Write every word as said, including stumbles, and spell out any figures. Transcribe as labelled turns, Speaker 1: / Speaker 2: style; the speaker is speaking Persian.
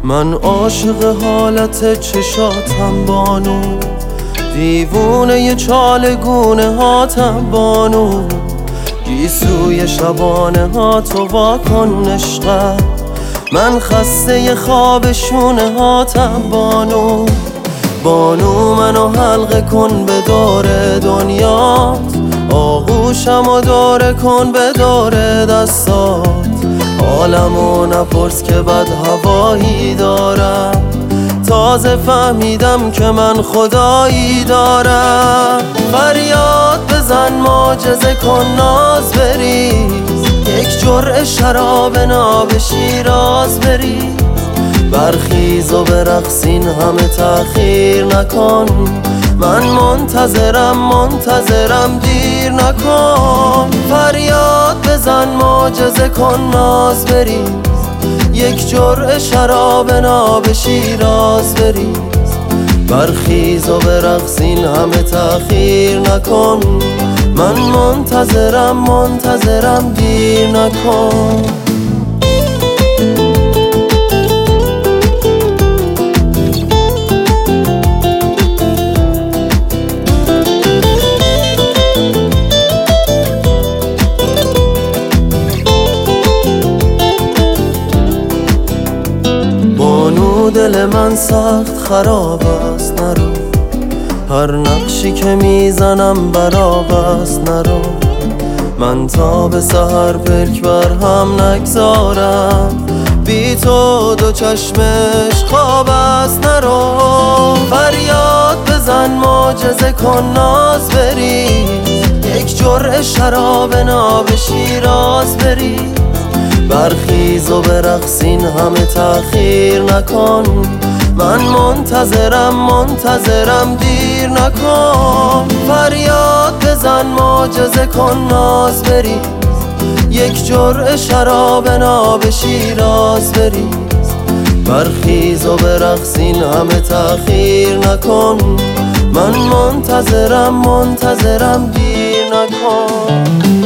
Speaker 1: من عاشق حالت چشاتم بانو، دیوونه ی چالگونه هاتم بانو، گیسوی شبانه ها تو واکن عشقم، من خسته ی خواب شونه هاتم بانو. بانو منو حلقه کن به دور دنیات، آغوشم و داره کن به دور دستات، حالمو نپرس که بد هوایی دارم، تازه فهمیدم که من خدایی دارم. فریاد بزن معجزه کن ناز بریز، یک جرعه شراب ناب شیراز بریز، برخیز و برقصین همه تأخیر نکن، من منتظرم منتظرم دیر نکن. فریاد بزن معجزه کن ناز بریز، یک جرعه شراب ناب شیراز بریز، برخیز و برقصین همه تأخیر نکن، من منتظرم منتظرم دیر نکن. دل من سخت خراب است نرو، هر نقشی که میزنم براب است نرو، من تا به سحر پلک بر هم نگذارم، بی تو دو چشمش خواب است نرو. فریاد بزن معجزه کن ناز بریز، یک جرعه شراب ناب شیراز بریز، برخیز و برقصین همه تأخیر نکن، من منتظرم منتظرم دیر نکن. فریاد بزن معجزه کن ناز بریز، یک جرعه شراب ناب شیراز بریز، برخیز و برقصین همه تأخیر نکن، من منتظرم منتظرم دیر نکن.